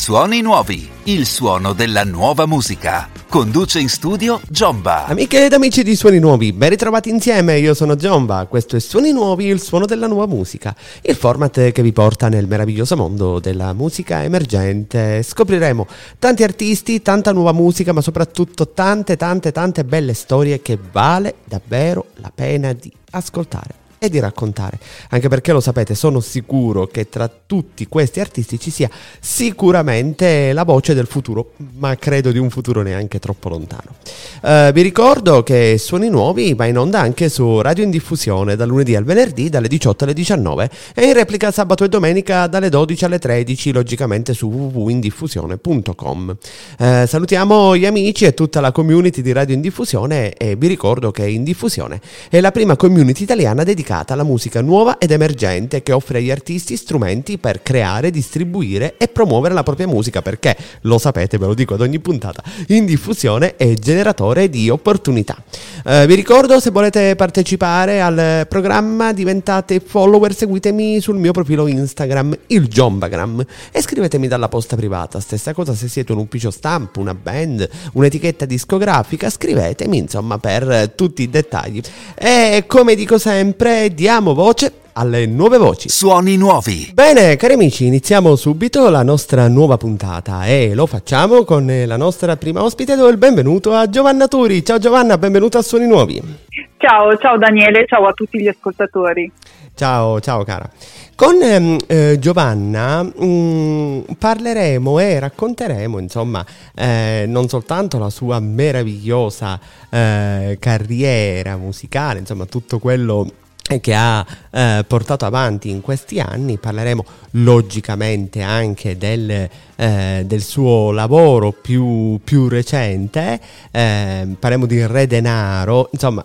Suoni nuovi, il suono della nuova musica. Conduce in studio Giomba. Amiche ed amici di Suoni Nuovi, ben ritrovati insieme, io sono Giomba, questo è Suoni Nuovi, il suono della nuova musica, il format che vi porta nel meraviglioso mondo della musica emergente. Scopriremo tanti artisti, tanta nuova musica, ma soprattutto tante belle storie che vale davvero la pena di ascoltare e di raccontare, anche perché lo sapete, sono sicuro che tra tutti questi artisti ci sia sicuramente la voce del futuro, ma credo di un futuro neanche troppo lontano. Vi ricordo che Suoni Nuovi va in onda anche su Radio in Diffusione dal lunedì al venerdì dalle 18 alle 19 e in replica sabato e domenica dalle 12 alle 13, logicamente su www.indiffusione.com. Salutiamo gli amici e tutta la community di Radio in Diffusione e vi ricordo che In Diffusione è la prima community italiana dedicata alla musica nuova ed emergente che offre agli artisti strumenti per creare, distribuire e promuovere la propria musica, perché lo sapete, ve lo dico ad ogni puntata, In Diffusione è generatore di opportunità. Vi ricordo, se volete partecipare al programma diventate follower, seguitemi sul mio profilo Instagram, il Giombagram, e scrivetemi dalla posta privata. Stessa cosa se siete un ufficio stampa, una band, un'etichetta discografica, scrivetemi insomma per tutti i dettagli. E come dico sempre, diamo voce alle nuove voci. Suoni nuovi. Bene, cari amici, iniziamo subito la nostra nuova puntata e lo facciamo con la nostra prima ospite. Do il benvenuto a Giovanna Turi. Ciao Giovanna, benvenuta a Suoni Nuovi. Ciao Daniele, ciao a tutti gli ascoltatori. Ciao cara. Con Giovanna parleremo e racconteremo insomma non soltanto la sua meravigliosa carriera musicale, insomma tutto quello che ha portato avanti in questi anni. Parleremo logicamente anche del suo lavoro più recente, parleremo di Re Denaro, insomma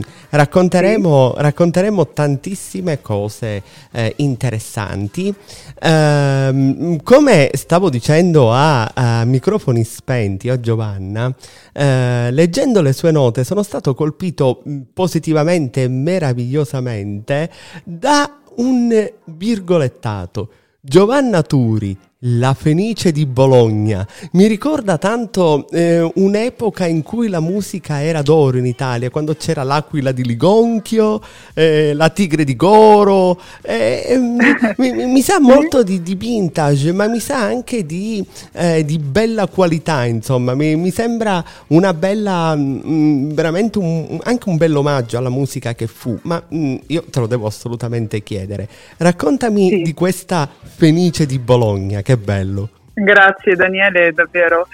racconteremo tantissime cose interessanti. Come stavo dicendo a microfoni spenti a Giovanna, leggendo le sue note sono stato colpito positivamente e meravigliosamente da un virgolettato. Giovanna Turi, la Fenice di Bologna. Mi ricorda tanto un'epoca in cui la musica era d'oro in Italia, quando c'era l'Aquila di Ligonchio, la Tigre di Goro, mi sa molto di vintage, ma mi sa anche di bella qualità, insomma. Mi sembra una bella, veramente anche un bello omaggio alla musica che fu, ma io te lo devo assolutamente chiedere. Raccontami di questa Fenice di Bologna, che bello. Grazie Daniele, davvero.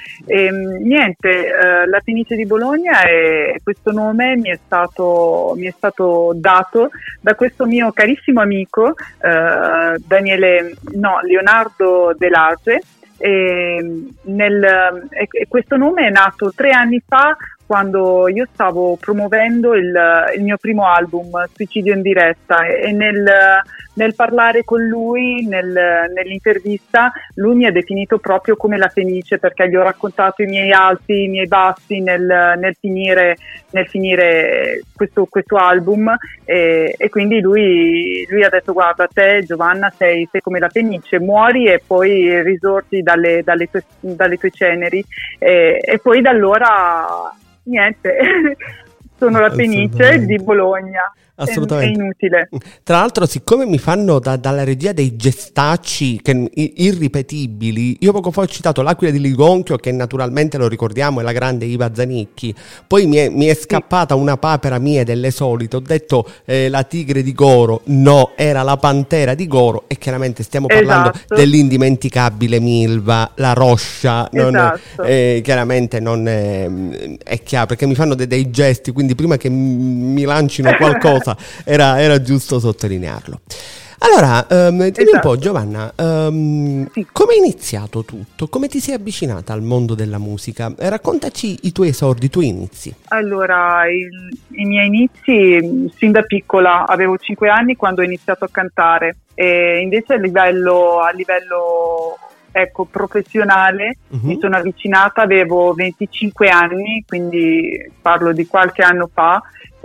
La Fenice di Bologna, questo nome mi è stato dato da questo mio carissimo amico Leonardo De Lage. Questo nome è nato 3 anni fa, quando io stavo promuovendo il mio primo album, Suicidio in diretta, e nel parlare con lui, nell'intervista, lui mi ha definito proprio come la Fenice, perché gli ho raccontato i miei alti, i miei bassi nel finire questo album, e quindi lui ha detto: guarda, te Giovanna sei come la Fenice, muori e poi risorgi dalle tue ceneri, e poi da allora niente, sono la Fenice di Bologna. Assolutamente. È inutile. Tra l'altro, siccome mi fanno dalla regia dei gestacci irripetibili, io poco fa ho citato l'Aquila di Ligonchio, che naturalmente lo ricordiamo è la grande Iva Zanicchi, poi mi è scappata una papera mia delle solite, ho detto la Tigre di Goro, no, era la Pantera di Goro, e chiaramente stiamo parlando dell'indimenticabile Milva, la Roscia, chiaramente non è chiaro, perché mi fanno dei gesti, quindi prima che mi lancino qualcosa era giusto sottolinearlo. Allora, dimmi un po', Giovanna, come è iniziato tutto? Come ti sei avvicinata al mondo della musica? Raccontaci i tuoi esordi, i tuoi inizi. Allora, i miei inizi sin da piccola, avevo 5 anni quando ho iniziato a cantare, e invece a livello professionale mi sono avvicinata, avevo 25 anni, quindi parlo di qualche anno fa,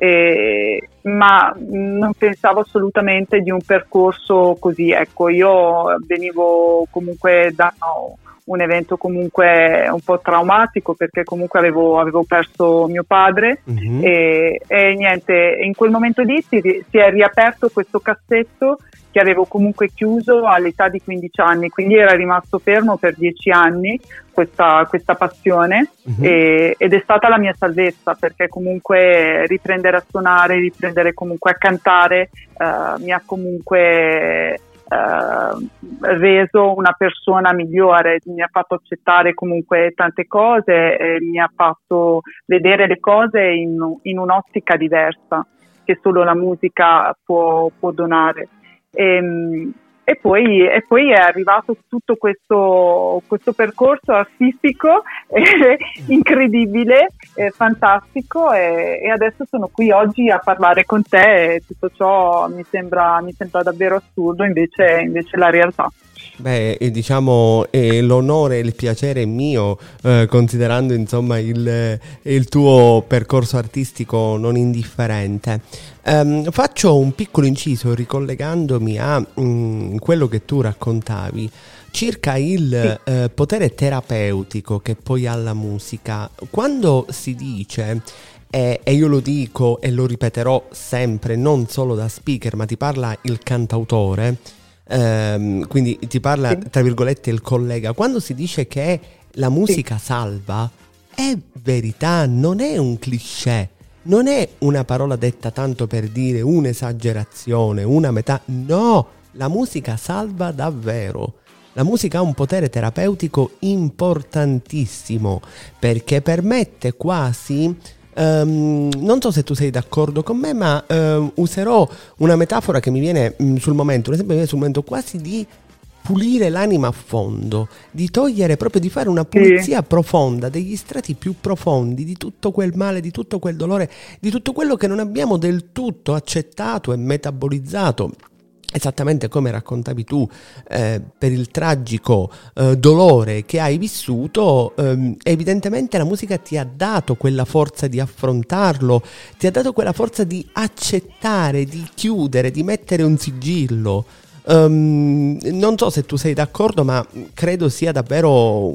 ma non pensavo assolutamente di un percorso così. Io venivo comunque da un evento comunque un po' traumatico, perché comunque avevo perso mio padre. E niente, in quel momento lì si è riaperto questo cassetto che avevo comunque chiuso all'età di 15 anni, quindi era rimasto fermo per 10 anni questa passione, ed è stata la mia salvezza, perché comunque riprendere a suonare, riprendere comunque a cantare mi ha comunque reso una persona migliore, mi ha fatto accettare comunque tante cose e mi ha fatto vedere le cose in un'ottica diversa che solo la musica può donare. E poi è arrivato tutto questo percorso artistico incredibile, fantastico, e adesso sono qui oggi a parlare con te, e tutto ciò mi sembra davvero assurdo, invece la realtà. Beh, diciamo l'onore e il piacere è mio, considerando insomma il tuo percorso artistico non indifferente. Faccio un piccolo inciso ricollegandomi a quello che tu raccontavi circa il potere terapeutico che poi ha la musica. Quando si dice, e io lo dico e lo ripeterò sempre, non solo da speaker, ma ti parla il cantautore, quindi ti parla tra virgolette il collega, quando si dice che la musica salva, è verità, non è un cliché, non è una parola detta tanto per dire, un'esagerazione, una metà, no, la musica salva davvero. La musica ha un potere terapeutico importantissimo, perché permette quasi, non so se tu sei d'accordo con me, ma userò una metafora che mi viene sul momento, un esempio mi viene sul momento, quasi di pulire l'anima a fondo, di togliere proprio, di fare una pulizia profonda degli strati più profondi di tutto quel male, di tutto quel dolore, di tutto quello che non abbiamo del tutto accettato e metabolizzato. Esattamente come raccontavi tu, per il tragico dolore che hai vissuto, evidentemente la musica ti ha dato quella forza di affrontarlo, ti ha dato quella forza di accettare, di chiudere, di mettere un sigillo. Non so se tu sei d'accordo, ma credo sia davvero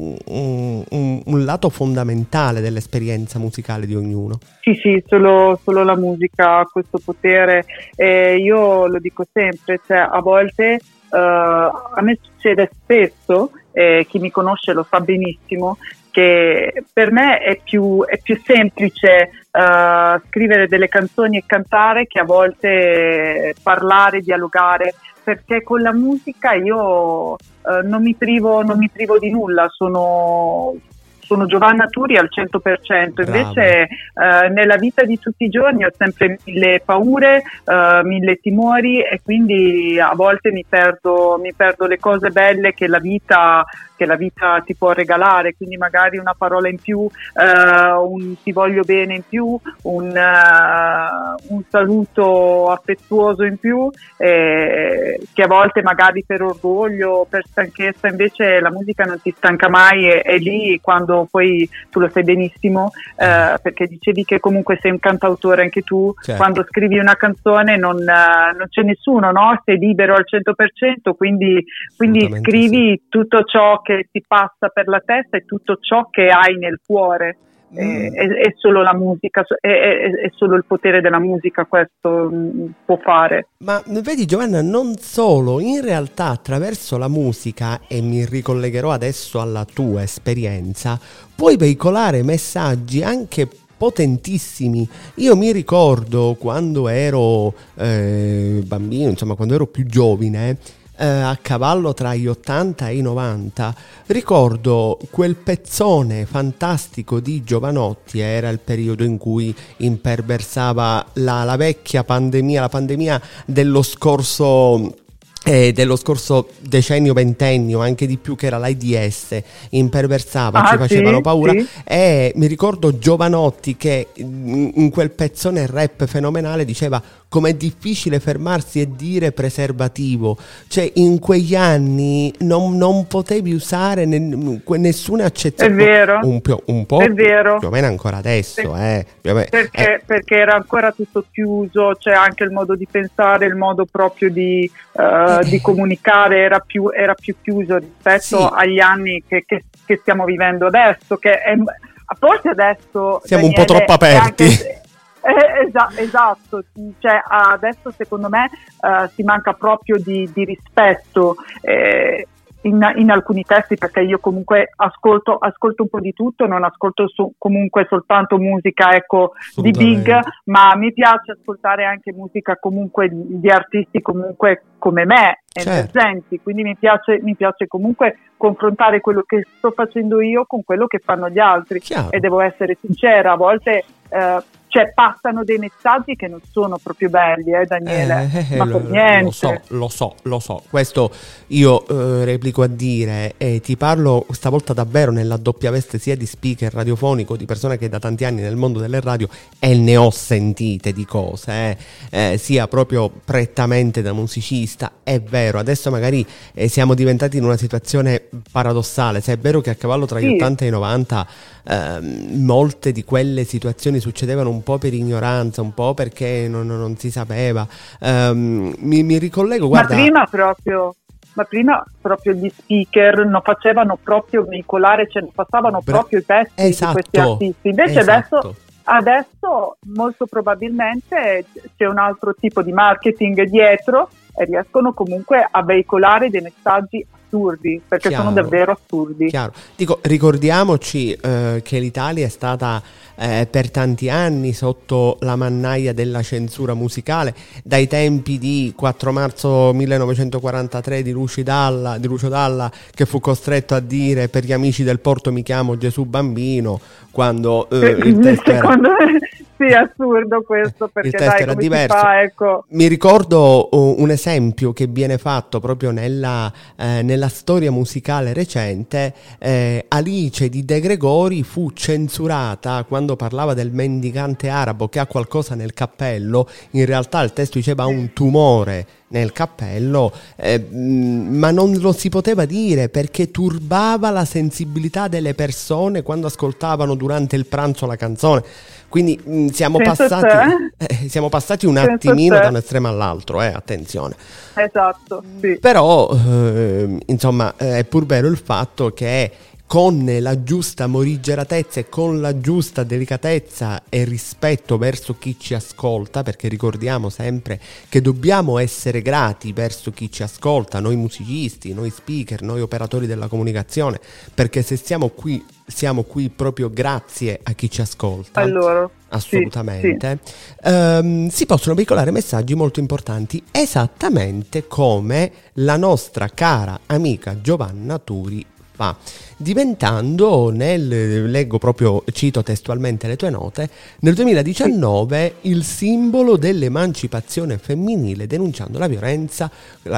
un lato fondamentale dell'esperienza musicale di ognuno. Sì, solo la musica ha questo potere, io lo dico sempre, cioè a volte a me succede spesso, chi mi conosce lo sa benissimo, che per me è più semplice scrivere delle canzoni e cantare che a volte parlare, dialogare, perché con la musica io non mi privo di nulla, sono Giovanna Turi al 100%, invece nella vita di tutti i giorni ho sempre 1000 paure, 1000 timori, e quindi a volte mi perdo le cose belle che la vita ti può regalare, quindi magari una parola in più, un ti voglio bene in più, un saluto affettuoso in più, che a volte magari per orgoglio, per stanchezza, invece la musica non ti stanca mai, è lì quando poi tu lo sai benissimo, perché dicevi che comunque sei un cantautore anche tu, certo. Quando scrivi una canzone non c'è nessuno, no? Sei libero al 100%, quindi scrivi tutto ciò che ti passa per la testa e tutto ciò che hai nel cuore. È solo la musica, è solo il potere della musica, questo può fare. Ma vedi Giovanna, non solo, in realtà attraverso la musica, e mi ricollegherò adesso alla tua esperienza, puoi veicolare messaggi anche potentissimi. Io mi ricordo quando ero bambino, insomma quando ero più giovane, a cavallo tra gli 80 e i 90, ricordo quel pezzone fantastico di Jovanotti. Era il periodo in cui imperversava la vecchia pandemia, la pandemia dello scorso decennio, ventennio, anche di più, che era l'AIDS, imperversava, ci facevano paura, sì. E mi ricordo Jovanotti che in quel pezzone rap fenomenale diceva com'è difficile fermarsi e dire preservativo, cioè in quegli anni non potevi usare nessuna accezione. È vero, un po' è vero. Più o meno ancora adesso, perché era ancora tutto chiuso, c'è anche il modo di pensare, il modo proprio di di comunicare era più chiuso rispetto agli anni che stiamo vivendo adesso, forse adesso siamo un po' troppo aperti. Esatto, cioè adesso secondo me si manca proprio di rispetto in alcuni testi, perché io comunque ascolto un po' di tutto, non ascolto comunque soltanto musica di big, ma mi piace ascoltare anche musica comunque di artisti comunque come me, emergenti, quindi mi piace comunque confrontare quello che sto facendo io con quello che fanno gli altri. Chiaro. E devo essere sincera, a volte cioè passano dei messaggi che non sono proprio belli, Daniele, ma per niente. Lo so. Questo io replico a dire, e ti parlo stavolta davvero nella doppia veste sia di speaker radiofonico, di persona che è da tanti anni nel mondo delle radio e ne ho sentite di cose, sia proprio prettamente da musicista. È vero, adesso magari siamo diventati in una situazione paradossale, se è vero che a cavallo tra gli 80 e i 90 molte di quelle situazioni succedevano un po' per ignoranza, un po' perché non si sapeva. Mi ricollego, guarda. Ma prima proprio gli speaker non facevano proprio veicolare, cioè passavano proprio i testi di questi artisti. Invece adesso molto probabilmente c'è un altro tipo di marketing dietro e riescono comunque a veicolare dei messaggi assurdi, perché sono davvero assurdi. Chiaro. Dico, ricordiamoci che l'Italia è stata per tanti anni sotto la mannaia della censura musicale, dai tempi di 4 marzo 1943 di Lucio Dalla, che fu costretto a dire: per gli amici del porto mi chiamo Gesù Bambino, quando il testo era... Sì, è assurdo questo, perché il testo era diverso. Mi ricordo un esempio che viene fatto proprio nella storia musicale recente. Alice di De Gregori fu censurata quando parlava del mendicante arabo che ha qualcosa nel cappello. In realtà il testo diceva un tumore nel cappello, ma non lo si poteva dire perché turbava la sensibilità delle persone quando ascoltavano durante il pranzo la canzone. Quindi siamo passati un attimino da un estremo all'altro, attenzione. Esatto, sì. Però insomma è pur vero il fatto che con la giusta morigeratezza e con la giusta delicatezza e rispetto verso chi ci ascolta, perché ricordiamo sempre che dobbiamo essere grati verso chi ci ascolta, noi musicisti, noi speaker, noi operatori della comunicazione, perché se siamo qui proprio grazie a chi ci ascolta. Allora, assolutamente. Si possono veicolare messaggi molto importanti, esattamente come la nostra cara amica Giovanna Turi fa, diventando leggo proprio, cito testualmente le tue note, nel 2019 il simbolo dell'emancipazione femminile, denunciando la violenza,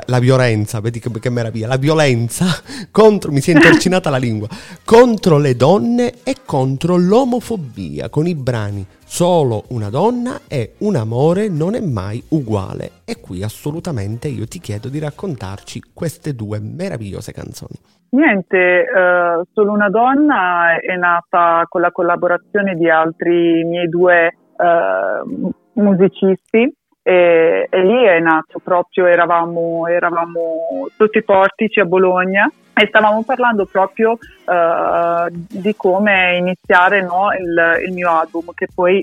vedi che meraviglia, la violenza contro, mi si è intercinata la lingua, contro le donne e contro l'omofobia, con i brani Solo una donna e Un amore non è mai uguale. E qui assolutamente io ti chiedo di raccontarci queste due meravigliose canzoni. Niente, Solo una donna è nata con la collaborazione di altri miei due musicisti e lì è nato proprio, eravamo sotto i portici a Bologna e stavamo parlando proprio di come iniziare il mio album, che poi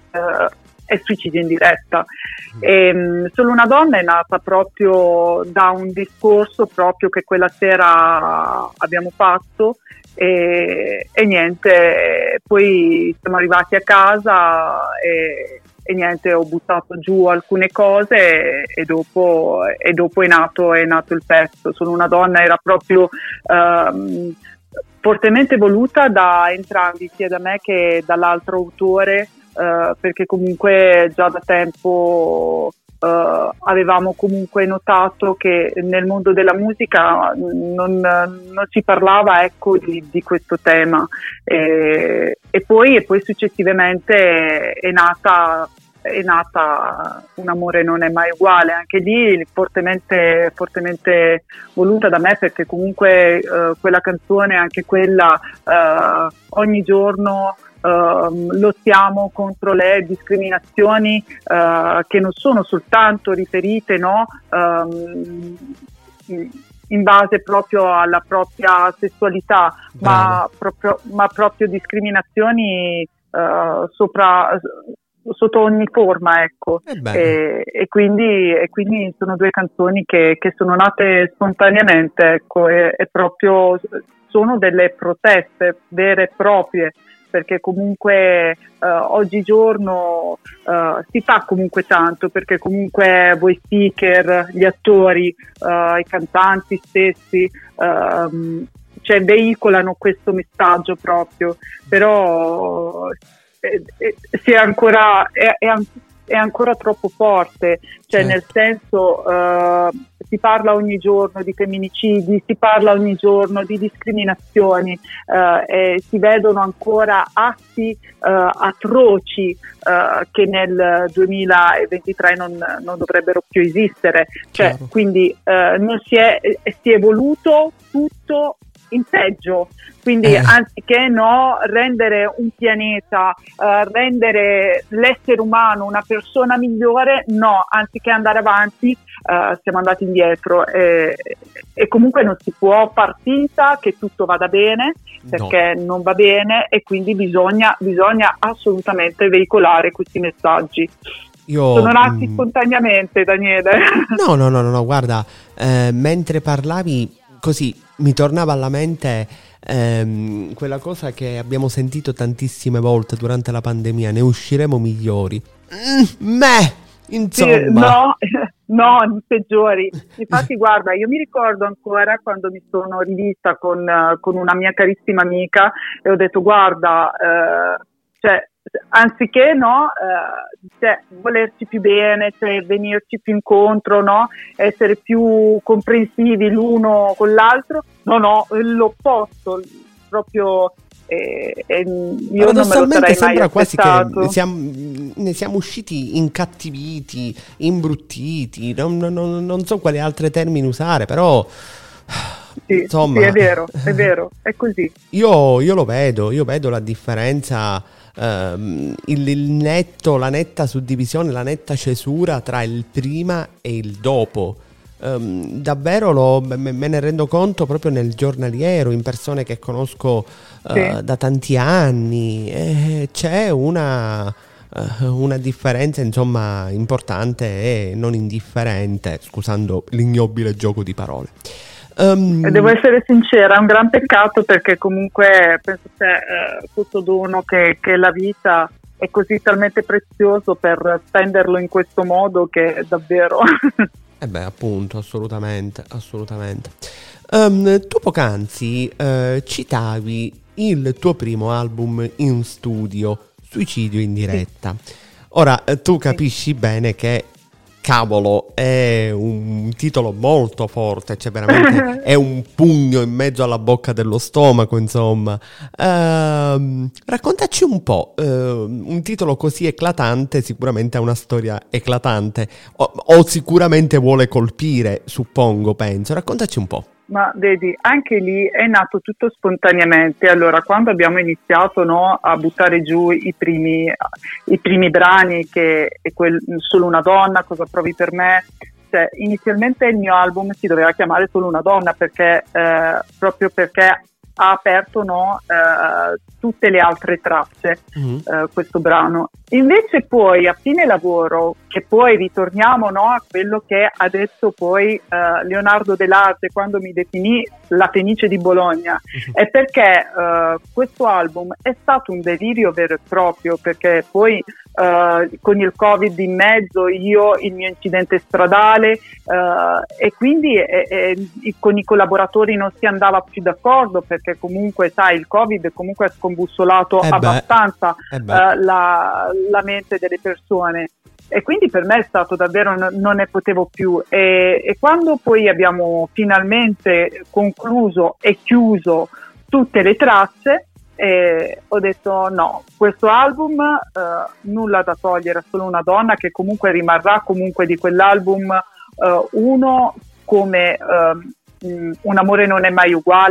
è Suicidio in diretta. Solo una donna è nata proprio da un discorso proprio che quella sera abbiamo fatto e niente, poi siamo arrivati a casa e niente, ho buttato giù alcune cose e dopo è nato il pezzo. Solo una donna era proprio fortemente voluta da entrambi, sia da me che dall'altro autore, perché comunque già da tempo avevamo comunque notato che nel mondo della musica non si parlava di questo tema e poi successivamente è nata Un amore non è mai uguale, anche lì fortemente voluta da me, perché comunque quella canzone, anche quella, ogni giorno lottiamo contro le discriminazioni che non sono soltanto riferite, no, in base proprio alla propria sessualità, ma proprio discriminazioni sotto ogni forma, ecco. E quindi sono due canzoni che sono nate spontaneamente, ecco, e proprio sono delle proteste vere e proprie, perché comunque oggigiorno si fa comunque tanto, perché comunque voi speaker, gli attori, i cantanti stessi cioè veicolano questo messaggio proprio, però è ancora troppo forte, cioè nel senso si parla ogni giorno di femminicidi, si parla ogni giorno di discriminazioni, e si vedono ancora atti atroci che nel 2023 non dovrebbero più esistere, cioè, quindi si è evoluto tutto in peggio, quindi anziché rendere un pianeta, rendere l'essere umano una persona migliore, anziché andare avanti siamo andati indietro, e comunque non si può far finta che tutto vada bene, perché non va bene, e quindi bisogna assolutamente veicolare questi messaggi. Sono nati spontaneamente, Daniele. No, guarda, mentre parlavi così mi tornava alla mente quella cosa che abbiamo sentito tantissime volte durante la pandemia: ne usciremo migliori. Insomma. No, peggiori. Infatti, guarda, io mi ricordo ancora quando mi sono rivista con una mia carissima amica e ho detto: guarda, cioè, anziché volerci più bene, cioè venirci più incontro, essere più comprensivi l'uno con l'altro, l'opposto proprio. Io paradossalmente sembra quasi che ne siamo usciti incattiviti, imbruttiti, non so quali altri termini usare, però insomma, sì, è vero, è così. Io lo vedo la differenza, la netta suddivisione, la netta cesura tra il prima e il dopo. Davvero me ne rendo conto proprio nel giornaliero, in persone che conosco da tanti anni, c'è una differenza, insomma, importante e non indifferente, scusando l'ignobile gioco di parole. Devo essere sincera, è un gran peccato, perché comunque penso che questo dono che è la vita è così talmente prezioso per spenderlo in questo modo, che davvero... appunto, assolutamente. Tu poc'anzi citavi il tuo primo album in studio, Suicidio in diretta. Ora, tu capisci bene che, cavolo, è un titolo molto forte, cioè veramente è un pugno in mezzo alla bocca dello stomaco, insomma. Raccontaci un po', un titolo così eclatante sicuramente ha una storia eclatante, o sicuramente vuole colpire, penso. Raccontaci un po'. Ma vedi, anche lì è nato tutto spontaneamente. Allora, quando abbiamo iniziato a buttare giù i primi brani, che è Solo una donna, cosa provi per me, cioè, inizialmente il mio album si doveva chiamare Solo una donna, perché proprio perché ha aperto tutte le altre tracce, questo brano. Invece poi a fine lavoro, che poi ritorniamo a quello che ha detto poi Leonardo Dell'Arte quando mi definì la Fenice di Bologna, è perché questo album è stato un delirio vero e proprio, perché poi con il Covid in mezzo, il mio incidente stradale, e quindi con i collaboratori non si andava più d'accordo, perché comunque sai, il Covid comunque ha scombussolato abbastanza la mente delle persone, e quindi per me è stato davvero, non ne potevo più, e quando poi abbiamo finalmente concluso e chiuso tutte le tracce, ho detto no, questo album nulla da togliere, è Solo una donna, che comunque rimarrà comunque di quell'album uno come Un amore non è mai uguale,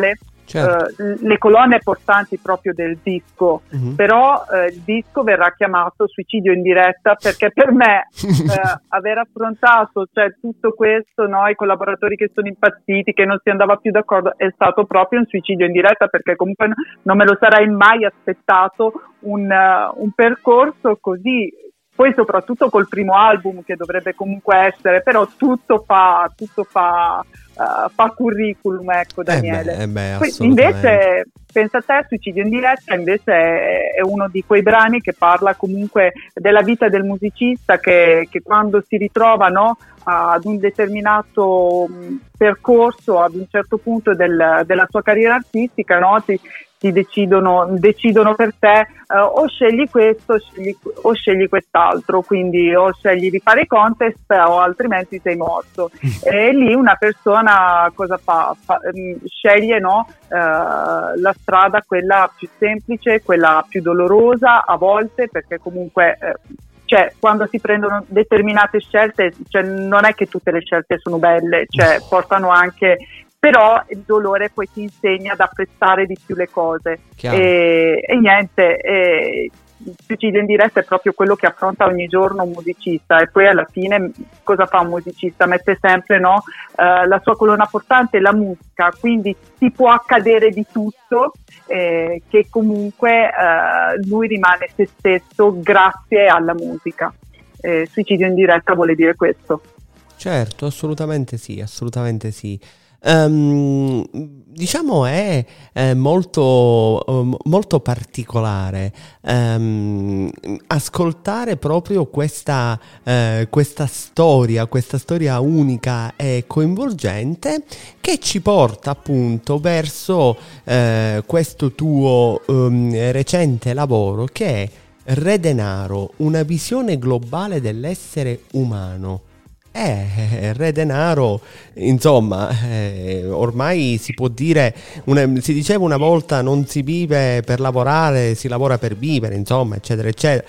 le colonne portanti proprio del disco, però il disco verrà chiamato Suicidio in diretta, perché per me aver affrontato, cioè, tutto questo, no, i collaboratori che sono impazziti, che non si andava più d'accordo, è stato proprio un suicidio in diretta, perché comunque non me lo sarei mai aspettato un percorso così. Poi soprattutto col primo album, che dovrebbe comunque essere, però tutto fa curriculum, ecco, Daniele. Invece, pensa a te, Suicidio in diretta invece è uno di quei brani che parla comunque della vita del musicista, che quando si ritrova, no, ad un determinato percorso, ad un certo punto della sua carriera artistica, no, ti decidono per te, o scegli questo o scegli quest'altro, quindi o scegli di fare i contest o altrimenti sei morto. E lì una persona cosa fa? Sceglie, no, la strada, quella più semplice, quella più dolorosa a volte, perché comunque cioè, quando si prendono determinate scelte, cioè, non è che tutte le scelte sono belle, cioè, portano anche, però il dolore poi ti insegna ad apprezzare di più le cose. E niente, il suicidio in diretta è proprio quello che affronta ogni giorno un musicista, e poi alla fine cosa fa un musicista? Mette sempre, no, la sua colonna portante, la musica, quindi ti può accadere di tutto, che comunque lui rimane se stesso grazie alla musica. Suicidio in diretta vuole dire questo. Certo, assolutamente sì, assolutamente sì. Diciamo è molto particolare ascoltare proprio questa storia unica e coinvolgente, che ci porta appunto verso questo tuo recente lavoro, che è Re Denaro, una visione globale dell'essere umano. Re Denaro, insomma, ormai si può dire, si diceva una volta, non si vive per lavorare, si lavora per vivere, insomma, eccetera, eccetera.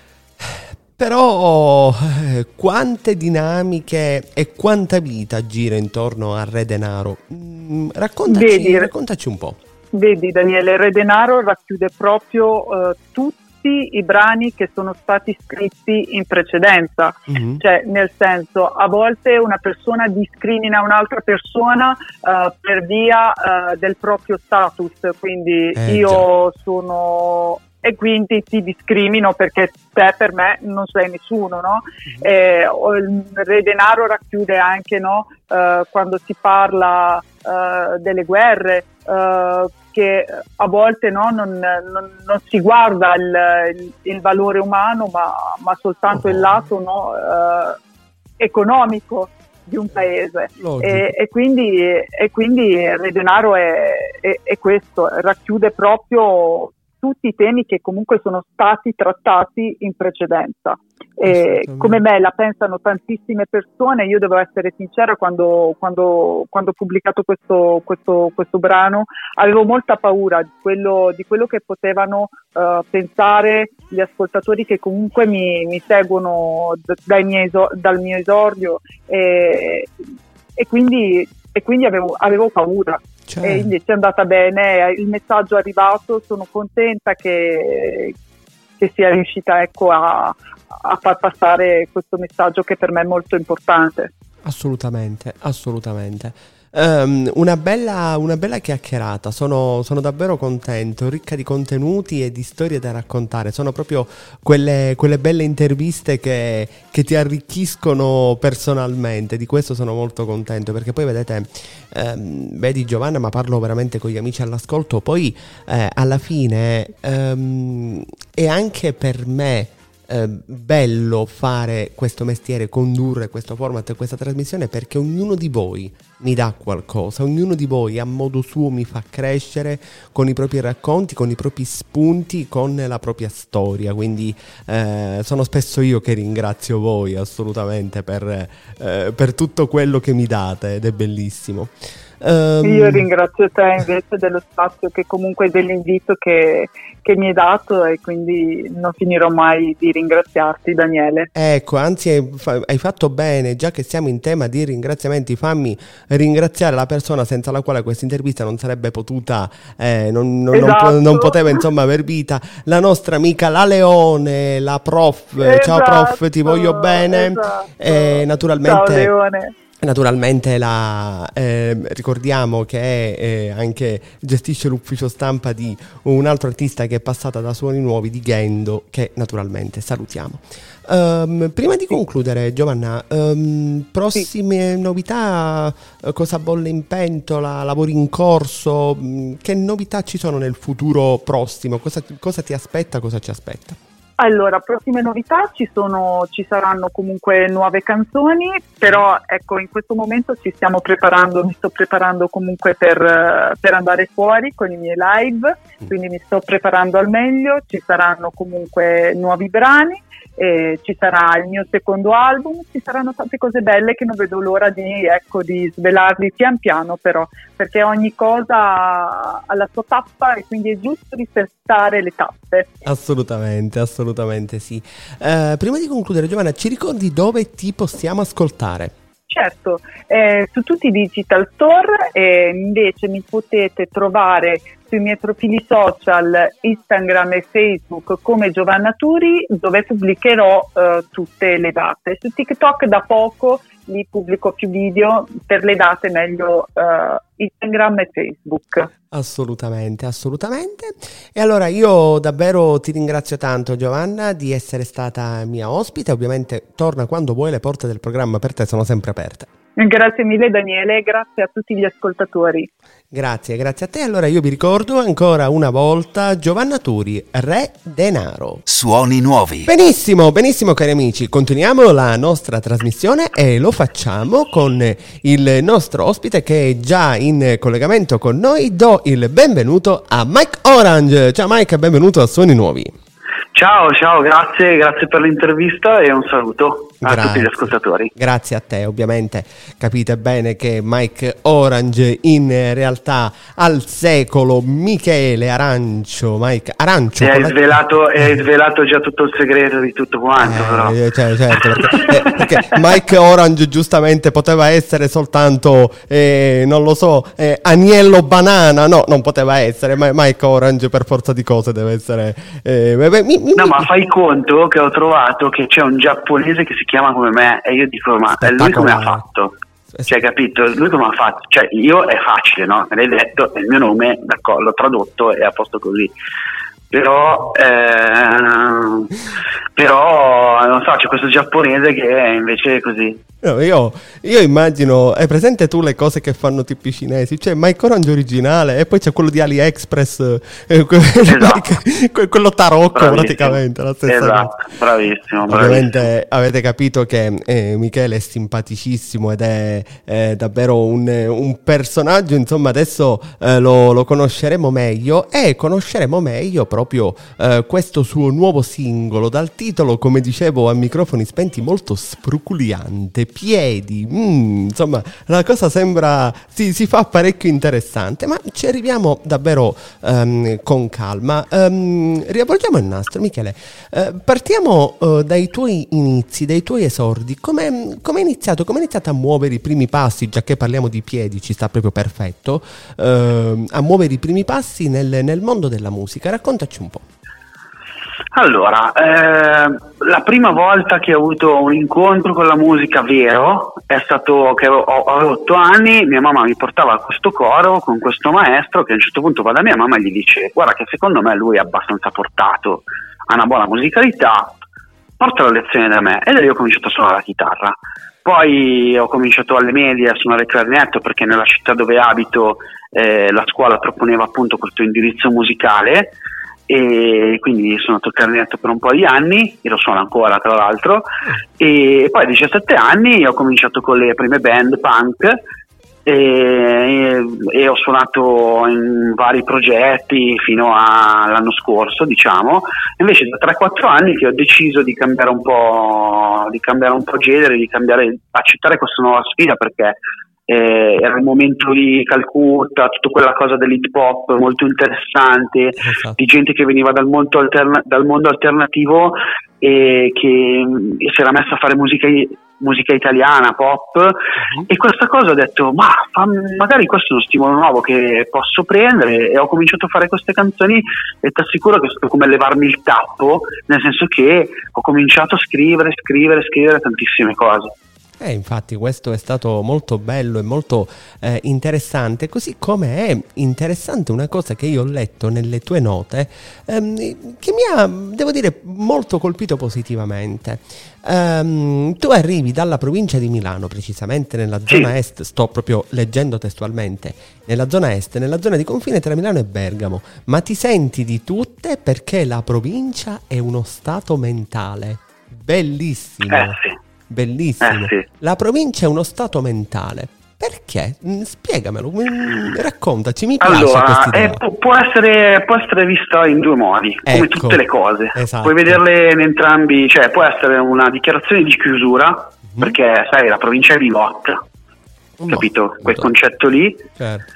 Però quante dinamiche e quanta vita gira intorno a Re Denaro? Raccontaci un po'. Vedi, Daniele, Re Denaro racchiude proprio tutti i brani che sono stati scritti in precedenza, cioè, nel senso, a volte una persona discrimina un'altra persona per via del proprio status, quindi io sono, e quindi ti discrimino perché te per me non sei nessuno, no? Il Re Denaro racchiude anche, no, quando si parla delle guerre, che a volte, no, non si guarda il valore umano, ma soltanto il lato, no, economico di un paese, e quindi Re Denaro è questo, racchiude proprio tutti i temi che comunque sono stati trattati in precedenza. Come me la pensano tantissime persone. Io devo essere sincera, quando ho pubblicato questo brano avevo molta paura di quello che potevano pensare gli ascoltatori che comunque mi seguono dal mio esordio, e quindi avevo paura. E invece è andata bene, il messaggio è arrivato, sono contenta che sia riuscita, ecco, a far passare questo messaggio che per me è molto importante. Assolutamente. Una bella chiacchierata, sono davvero contento, ricca di contenuti e di storie da raccontare. Sono proprio quelle belle interviste che ti arricchiscono personalmente. Di questo sono molto contento, perché poi vedi Giovanna, ma parlo veramente con gli amici all'ascolto, poi alla fine è anche per me bello fare questo mestiere, condurre questo format e questa trasmissione, perché ognuno di voi mi dà qualcosa, ognuno di voi a modo suo mi fa crescere con i propri racconti, con i propri spunti, con la propria storia. Quindi sono spesso io che ringrazio voi assolutamente per tutto quello che mi date, ed è bellissimo. Io ringrazio te invece dello spazio, che comunque dell'invito che mi hai dato, e quindi non finirò mai di ringraziarti, Daniele. Ecco, anzi hai fatto bene, già che siamo in tema di ringraziamenti, fammi ringraziare la persona senza la quale questa intervista non sarebbe potuta, Esatto. non poteva insomma aver vita, la nostra amica La Leone, la prof. Esatto, ciao prof, ti voglio bene. esatto. Naturalmente, Ciao Leone. naturalmente ricordiamo che anche gestisce l'ufficio stampa di un altro artista che è passata da Suoni Nuovi, di Gendo, che naturalmente salutiamo. Prima di concludere, Giovanna, prossime novità, cosa bolle in pentola, lavori in corso, che novità ci sono nel futuro prossimo, cosa ti aspetta, cosa ci aspetta? Allora, prossime novità ci saranno comunque nuove canzoni, però ecco, in questo momento mi sto preparando comunque per andare fuori con i miei live, quindi mi sto preparando al meglio, ci saranno comunque nuovi brani, ci sarà il mio secondo album, ci saranno tante cose belle che non vedo l'ora di svelarvi pian piano, però, perché ogni cosa ha la sua tappa e quindi è giusto rispettare le tappe. Assolutamente sì. Prima di concludere, Giovanna, ci ricordi dove ti possiamo ascoltare? Certo, su tutti i digital store, invece mi potete trovare sui miei profili social Instagram e Facebook come Giovanna Turi, dove pubblicherò tutte le date. Su TikTok da poco lì pubblico più video, per le date meglio Instagram e Facebook. Assolutamente. E allora io davvero ti ringrazio tanto, Giovanna, di essere stata mia ospite. Ovviamente torna quando vuoi, le porte del programma per te sono sempre aperte. Grazie mille Daniele, grazie a tutti gli ascoltatori. Grazie a te. Allora io vi ricordo ancora una volta Giovanna Turi, Re Denaro. Suoni nuovi. Benissimo cari amici, continuiamo la nostra trasmissione e lo facciamo con il nostro ospite che è già in collegamento con noi. Do il benvenuto a Mike Orange. Ciao Mike, benvenuto a Suoni Nuovi. Ciao, grazie per l'intervista e un saluto a tutti gli ascoltatori. Grazie a te, ovviamente capite bene che Mike Orange in realtà al secolo Michele Arancio, Mike Arancio. Hai svelato già tutto il segreto di tutto quanto, però. Certo, perché Mike Orange giustamente poteva essere soltanto, non lo so, Agnello Banana, no, non poteva essere, ma Mike Orange per forza di cose deve essere... No, ma fai conto che ho trovato che c'è un giapponese che si chiama come me e io dico, ma lui come ha fatto? Cioè, capito? Lui come ha fatto? Cioè, io è facile, no? Me l'hai detto, è il mio nome, l'ho tradotto e è a posto così. Però non so, c'è questo giapponese che è invece così. No, io immagino, hai presente tu le cose che fanno tipo i cinesi? C'è Mike Orange originale e poi c'è quello di AliExpress, quello tarocco, bravissimo. Praticamente la stessa cosa. Bravissimo. Ovviamente avete capito che Michele è simpaticissimo ed è davvero un personaggio, insomma adesso lo conosceremo meglio e conosceremo meglio proprio questo suo nuovo singolo dal titolo, come dicevo a microfoni spenti, molto spruculiante. Piedi, insomma la cosa sembra si fa parecchio interessante, ma ci arriviamo davvero con calma. Riavvolgiamo il nastro, Michele. Partiamo dai tuoi inizi, dai tuoi esordi. Come hai iniziato a muovere i primi passi, già che parliamo di piedi, ci sta proprio perfetto, a muovere i primi passi nel mondo della musica? Raccontaci un po'. Allora, la prima volta che ho avuto un incontro con la musica vero è stato che avevo 8 anni, mia mamma mi portava a questo coro con questo maestro che a un certo punto va da mia mamma e gli dice: guarda che secondo me lui è abbastanza portato, ha una buona musicalità, porta la lezione da me. E da lì ho cominciato a suonare la chitarra. Poi ho cominciato alle medie a suonare il clarinetto, perché nella città dove abito la scuola proponeva appunto questo indirizzo musicale, e quindi sono andato al clarinetto per un po' di anni e lo suono ancora, tra l'altro. E poi a 17 anni ho cominciato con le prime band punk e ho suonato in vari progetti fino all'anno scorso, diciamo. Invece da 3-4 anni che ho deciso di cambiare un po' genere, accettare questa nuova sfida, perché era il momento di Calcutta, tutta quella cosa dell'hip hop molto interessante, esatto, di gente che veniva dal mondo alternativo e che si era messa a fare musica musica italiana, pop, e questa cosa ho detto, magari questo è uno stimolo nuovo che posso prendere, e ho cominciato a fare queste canzoni e ti assicuro che è stato come levarmi il tappo, nel senso che ho cominciato a scrivere tantissime cose. Infatti questo è stato molto bello e molto interessante, così come è interessante una cosa che io ho letto nelle tue note, che mi ha, devo dire, molto colpito positivamente. Tu arrivi dalla provincia di Milano, precisamente nella zona est, sto proprio leggendo testualmente, nella zona est, nella zona di confine tra Milano e Bergamo, ma ti senti di tutte perché la provincia è uno stato mentale. Bellissimo. Bellissimo. Sì. La provincia è uno stato mentale. Perché? Spiegamelo, raccontaci, mi piace questa idea. Può essere vista in due modi, come tutte le cose. Esatto. Puoi vederle in entrambi, cioè può essere una dichiarazione di chiusura, perché sai, la provincia è rivolta, capito? Quel concetto lì. Certo.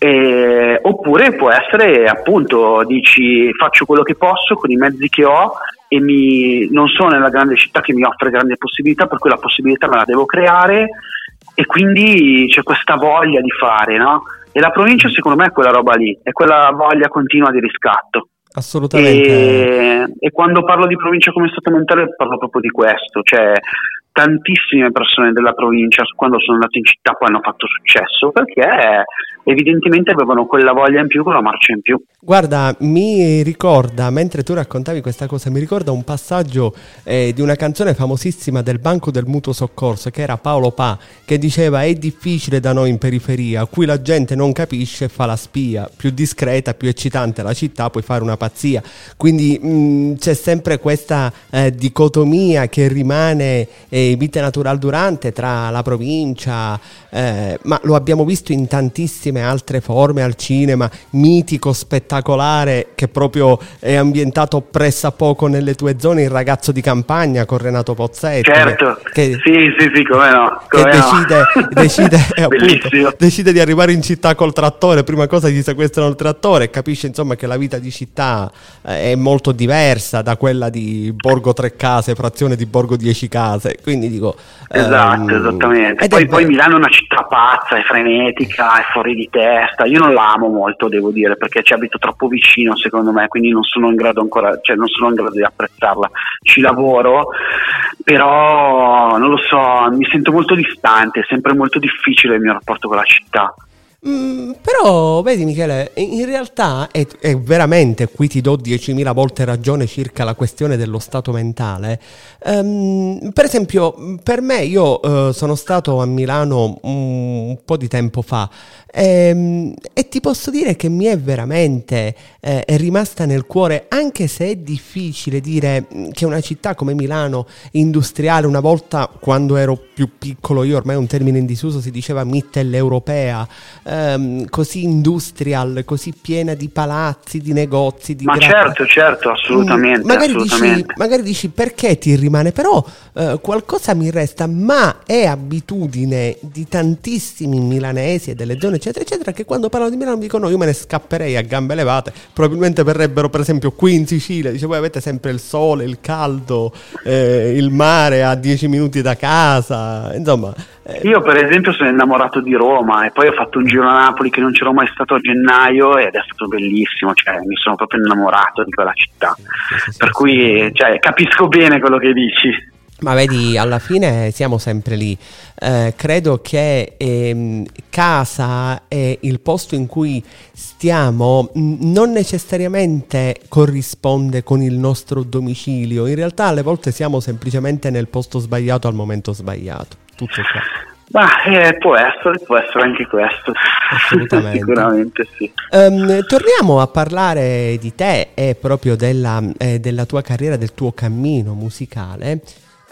Oppure può essere, appunto, dici faccio quello che posso con i mezzi che ho e non sono nella grande città che mi offre grandi possibilità, per cui la possibilità me la devo creare, e quindi c'è questa voglia di fare, no? E la provincia secondo me è quella roba lì, è quella voglia continua di riscatto. Assolutamente. E quando parlo di provincia come stato mentale parlo proprio di questo, cioè tantissime persone della provincia quando sono andate in città poi hanno fatto successo, perché evidentemente avevano quella voglia in più, quella marcia in più. Guarda, mi ricorda, mentre tu raccontavi questa cosa, mi ricorda un passaggio di una canzone famosissima del Banco del Mutuo Soccorso, che era Paolo Pa, che diceva: è difficile da noi in periferia, qui la gente non capisce e fa la spia, più discreta, più eccitante la città, puoi fare una pazzia. Quindi c'è sempre questa dicotomia che rimane vita natural durante tra la provincia, ma lo abbiamo visto in tantissime altre forme, al cinema, mitico, spettacolare, che proprio è ambientato pressappoco nelle tue zone, Il ragazzo di campagna con Renato Pozzetto. Certo, sì, come no. Decide di arrivare in città col trattore, prima cosa gli sequestrano il trattore e capisce insomma che la vita di città è molto diversa da quella di Borgo 3 case, frazione di Borgo 10 case, quindi dico esattamente. Poi Milano è una città pazza, è frenetica, è fuori di testa. Io non la amo molto, devo dire, perché ci abito troppo vicino, secondo me, quindi non sono in grado di apprezzarla. Ci lavoro, però non lo so, mi sento molto distante, è sempre molto difficile il mio rapporto con la città. Però vedi Michele, in realtà è veramente, qui ti do 10.000 volte ragione circa la questione dello stato mentale. Per esempio, per me, io sono stato a Milano un po' di tempo fa e ti posso dire che mi è veramente è rimasta nel cuore, anche se è difficile dire che una città come Milano, industriale, una volta quando ero più piccolo io, ormai è un termine in disuso, si diceva mitteleuropea, così industrial, così piena di palazzi, di negozi, di certo, assolutamente, magari dici perché ti rimane, però qualcosa mi resta, ma è abitudine di tantissimi milanesi e delle zone eccetera eccetera, che quando parlano di Milano mi dicono: io me ne scapperei a gambe levate, probabilmente verrebbero per esempio qui in Sicilia, dice voi avete sempre il sole, il caldo, il mare a 10 minuti da casa, insomma. Io per esempio sono innamorato di Roma e poi ho fatto un giro a Napoli che non c'ero mai stato a gennaio ed è stato bellissimo, cioè mi sono proprio innamorato di quella città, per cui cioè, capisco bene quello che dici. Ma vedi, alla fine siamo sempre lì. Credo che casa e il posto in cui stiamo non necessariamente corrisponde con il nostro domicilio. In realtà alle volte siamo semplicemente nel posto sbagliato al momento sbagliato. Tutto qua. Ma può essere anche questo. Assolutamente. Sicuramente sì. Torniamo a parlare di te e proprio della tua carriera, del tuo cammino musicale.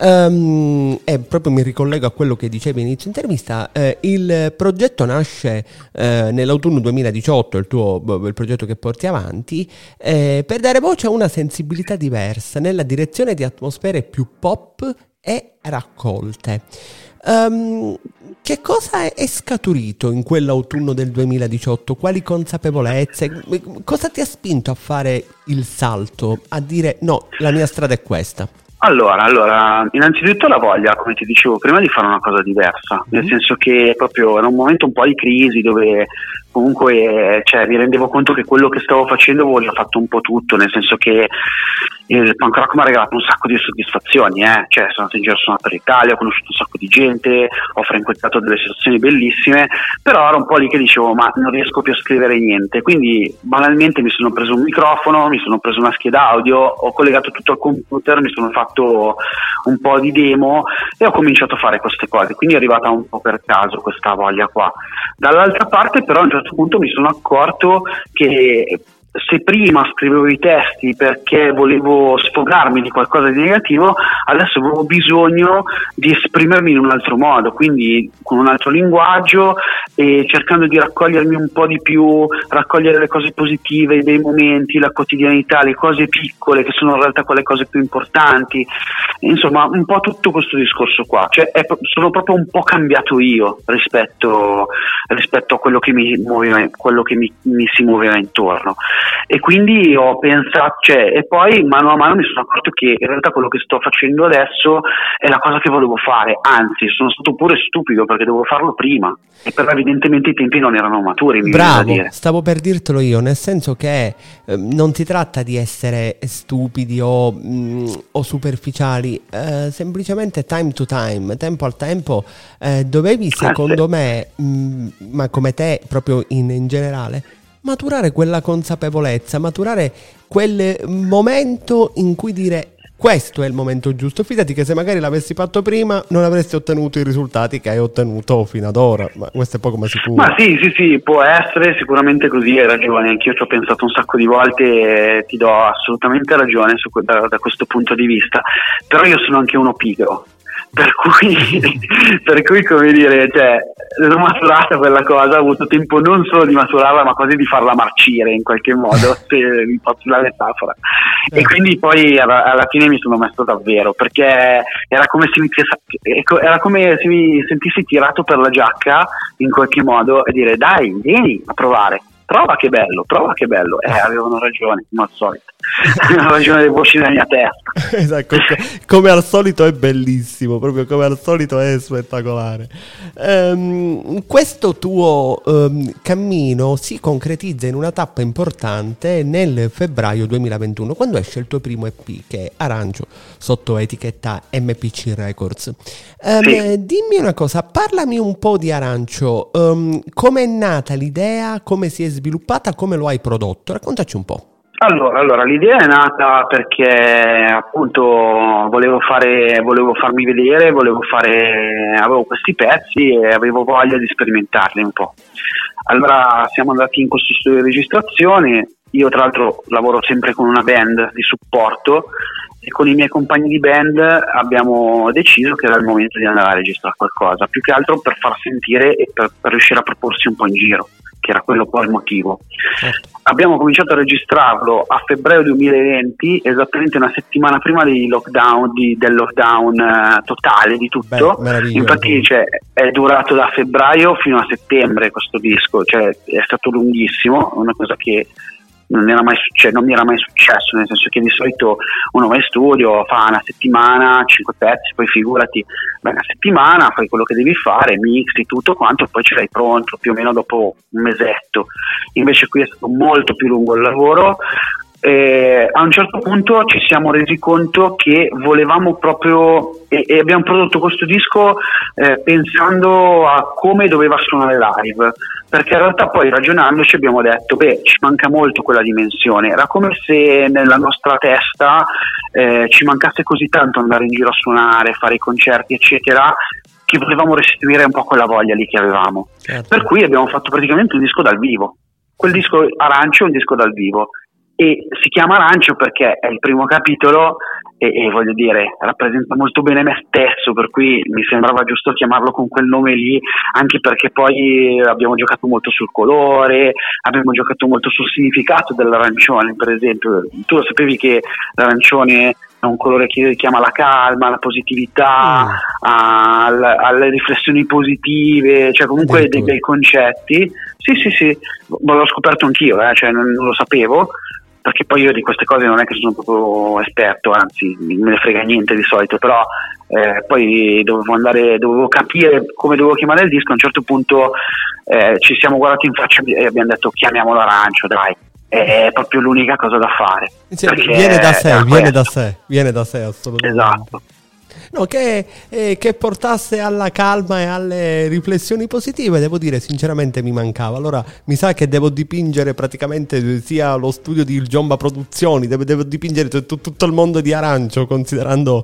E proprio mi ricollego a quello che dicevi inizio intervista. Il progetto nasce nell'autunno 2018, il progetto che porti avanti, per dare voce a una sensibilità diversa nella direzione di atmosfere più pop e raccolte. Che cosa è scaturito in quell'autunno del 2018? Quali consapevolezze? Cosa ti ha spinto a fare il salto, a dire no, la mia strada è questa? Allora, innanzitutto la voglia, come ti dicevo prima, di fare una cosa diversa, nel senso che proprio era un momento un po' di crisi dove comunque mi rendevo conto che quello che stavo facendo avevo già fatto un po' tutto, nel senso che il punk rock mi ha regalato un sacco di soddisfazioni, sono andato in giro, sono andato per l'Italia, ho conosciuto un sacco di gente, ho frequentato delle situazioni bellissime, però era un po' lì che dicevo ma non riesco più a scrivere niente, quindi banalmente mi sono preso un microfono, mi sono preso una scheda audio, ho collegato tutto al computer, mi sono fatto un po' di demo e ho cominciato a fare queste cose, quindi è arrivata un po' per caso questa voglia qua. Dall'altra parte però a un certo punto mi sono accorto che se prima scrivevo i testi perché volevo sfogarmi di qualcosa di negativo, adesso avevo bisogno di esprimermi in un altro modo, quindi con un altro linguaggio e cercando di raccogliermi un po' di più, raccogliere le cose positive dei momenti, la quotidianità, le cose piccole che sono in realtà quelle cose più importanti, insomma un po' tutto questo discorso qua, sono proprio un po' cambiato io rispetto a quello che mi muoveva, quello che mi si muoveva intorno. E quindi ho pensato, e poi mano a mano mi sono accorto che in realtà quello che sto facendo adesso è la cosa che volevo fare, anzi sono stato pure stupido perché dovevo farlo prima e però evidentemente i tempi non erano maturi. Bravo, stavo per dirtelo io, nel senso che non si tratta di essere stupidi o superficiali, semplicemente time to time, tempo al tempo, dovevi secondo me, ma come te proprio in generale, maturare quella consapevolezza, maturare quel momento in cui dire questo è il momento giusto. Fidati che se magari l'avessi fatto prima non avresti ottenuto i risultati che hai ottenuto fino ad ora, ma questo è poco ma sicuro. Ma sì, può essere sicuramente così, hai ragione, anch'io ci ho pensato un sacco di volte e ti do assolutamente ragione da questo punto di vista, però io sono anche uno pigro. Per cui come dire, l'ho maturata quella cosa, ho avuto tempo non solo di maturarla ma quasi di farla marcire in qualche modo, se mi posso la metafora. E quindi poi alla fine mi sono messo davvero, perché era come se mi sentissi tirato per la giacca in qualche modo e dire dai, vieni a provare. Prova che bello, avevano ragione, come al solito. Avevano ragione le voci nella mia testa. Esatto, come al solito è bellissimo, proprio come al solito è spettacolare. Questo tuo cammino si concretizza in una tappa importante nel febbraio 2021, quando esce il tuo primo EP, che è Arancio, sotto etichetta MPC Records. Sì. Dimmi una cosa, parlami un po' di Arancio, come è nata l'idea, come si è sviluppata, come lo hai prodotto, raccontaci un po'. Allora, l'idea è nata perché appunto volevo farmi vedere, avevo questi pezzi e avevo voglia di sperimentarli un po'. Allora siamo andati in questo studio di registrazione, io tra l'altro lavoro sempre con una band di supporto e con i miei compagni di band abbiamo deciso che era il momento di andare a registrare qualcosa, più che altro per far sentire e per riuscire a proporsi un po' in giro, che era quello poi il motivo. Abbiamo cominciato a registrarlo a febbraio 2020, esattamente una settimana prima del lockdown totale di tutto. Infatti è durato da febbraio fino a settembre questo disco, è stato lunghissimo, una cosa che non mi era mai successo, nel senso che di solito uno va in studio, fa una settimana, 5 pezzi, poi figurati, una settimana fai quello che devi fare, mixi tutto quanto e poi ce l'hai pronto più o meno dopo un mesetto. Invece qui è stato molto più lungo il lavoro. A un certo punto ci siamo resi conto che volevamo proprio e abbiamo prodotto questo disco pensando a come doveva suonare live, perché in realtà poi ragionandoci abbiamo detto ci manca molto quella dimensione, era come se nella nostra testa ci mancasse così tanto andare in giro a suonare, fare i concerti eccetera, che volevamo restituire un po' quella voglia lì che avevamo. Certo. Per cui abbiamo fatto praticamente un disco dal vivo, quel disco Arancio è un disco dal vivo e si chiama Arancio perché è il primo capitolo e voglio dire rappresenta molto bene me stesso, per cui mi sembrava giusto chiamarlo con quel nome lì, anche perché poi abbiamo giocato molto sul colore, abbiamo giocato molto sul significato dell'arancione. Per esempio, tu lo sapevi che l'arancione è un colore che richiama la calma, la positività, alle riflessioni positive, comunque dei concetti. Sì, l'ho scoperto anch'io, non lo sapevo, perché poi io di queste cose non è che sono proprio esperto, anzi me ne frega niente di solito, però poi dovevo capire come dovevo chiamare il disco. A un certo punto ci siamo guardati in faccia e abbiamo detto chiamiamolo Arancio, dai, è proprio l'unica cosa da fare. Viene da sé assolutamente. Esatto. No, che portasse alla calma e alle riflessioni positive, devo dire, sinceramente mi mancava. Allora mi sa che devo dipingere praticamente sia lo studio di Giomba Produzioni, devo dipingere tutto il mondo di Arancio, considerando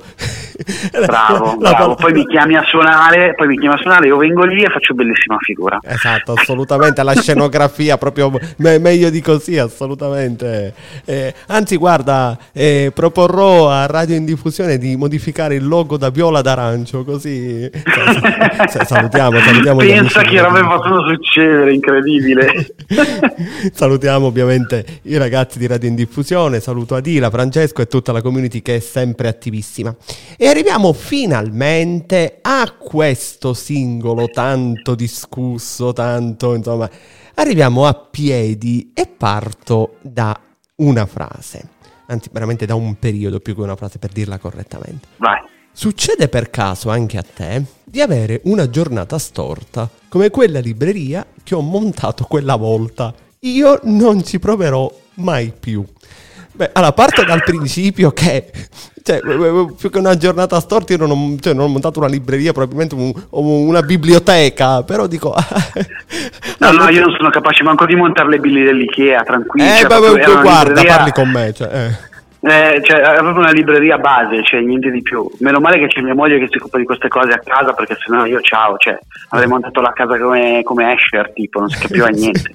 bravo. Poi mi chiami a suonare, io vengo lì e faccio bellissima figura. Esatto, assolutamente, la scenografia proprio meglio di così, assolutamente. Anzi, guarda, proporrò a Radio in Diffusione di modificare il logo da viola d'arancio, così salutiamo pensa che robe possono succedere, incredibile. Salutiamo ovviamente i ragazzi di Radio in Diffusione, saluto Adila, Francesco e tutta la community che è sempre attivissima. E arriviamo finalmente a questo singolo tanto discusso, insomma, arriviamo a piedi e parto da una frase, anzi veramente da un periodo più che una frase, per dirla correttamente. Vai. Succede per caso anche a te di avere una giornata storta come quella libreria che ho montato quella volta? Io non ci proverò mai più. Beh, allora parto dal principio che più che una giornata storta io non ho montato una libreria, probabilmente una biblioteca, però dico no, io non sono capace manco di montare le billi dell'Ikea, tranquillo. Guarda, parli con me, è proprio una libreria base, cioè niente di più. Meno male che c'è mia moglie che si occupa di queste cose a casa, perché sennò io avrei montato la casa come Escher, tipo, non si capiva niente.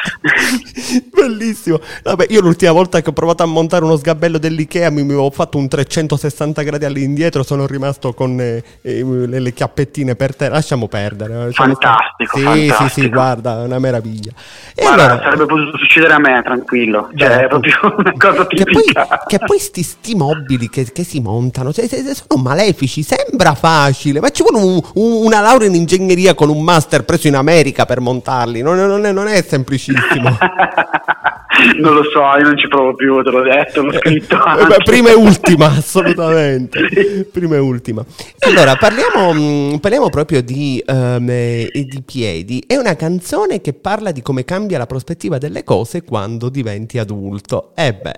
Bellissimo. Vabbè, io l'ultima volta che ho provato a montare uno sgabello dell'Ikea mi avevo fatto un 360 gradi all'indietro, sono rimasto con le chiappettine per terra. Lasciamo perdere. Fantastico. Sì, guarda, una meraviglia. E allora, sarebbe potuto succedere a me, tranquillo. È proprio una cosa tipica. Che poi sti mobili che si montano, sono malefici, sembra facile, ma ci vuole una laurea in ingegneria con un master preso in America per montarli, non è semplicissimo. Non lo so, io non ci provo più, te l'ho detto, l'ho scritto anche. Prima e ultima, assolutamente. Sì. Prima e ultima. Allora, parliamo proprio di Piedi. È una canzone che parla di come cambia la prospettiva delle cose quando diventi adulto.